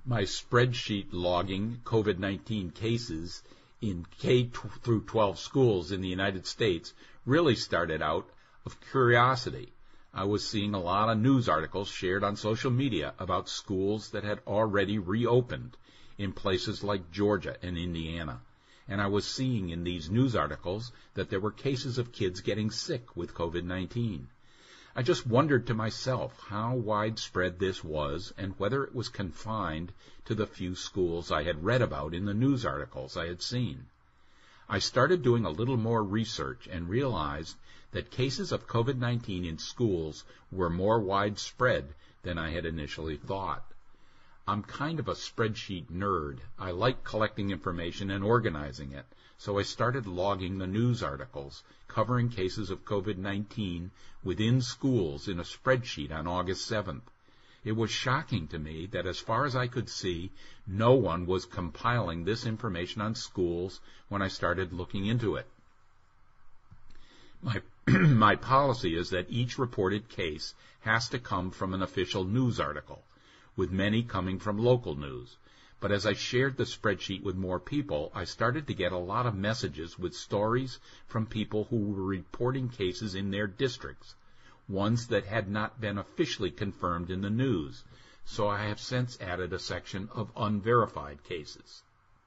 My spreadsheet logging COVID-19 cases in K through 12 schools in the United States really started out of curiosity. I was seeing a lot of news articles shared on social media about schools that had already reopened in places like Georgia and Indiana. And I was seeing in these news articles that there were cases of kids getting sick with COVID-19. I just wondered to myself how widespread this was and whether it was confined to the few schools I had read about in the news articles I had seen. I started doing a little more research and realized that cases of COVID-19 in schools were more widespread than I had initially thought. I'm kind of a spreadsheet nerd. I like collecting information and organizing it, so I started logging the news articles covering cases of COVID-19 within schools in a spreadsheet on August 7th. It was shocking to me that as far as I could see, no one was compiling this information on schools when I started looking into it. My policy is that each reported case has to come from an official news article, with many coming from local news. But as I shared the spreadsheet with more people, I started to get a lot of messages with stories from people who were reporting cases in their districts, ones that had not been officially confirmed in the news. So I have since added a section of unverified cases.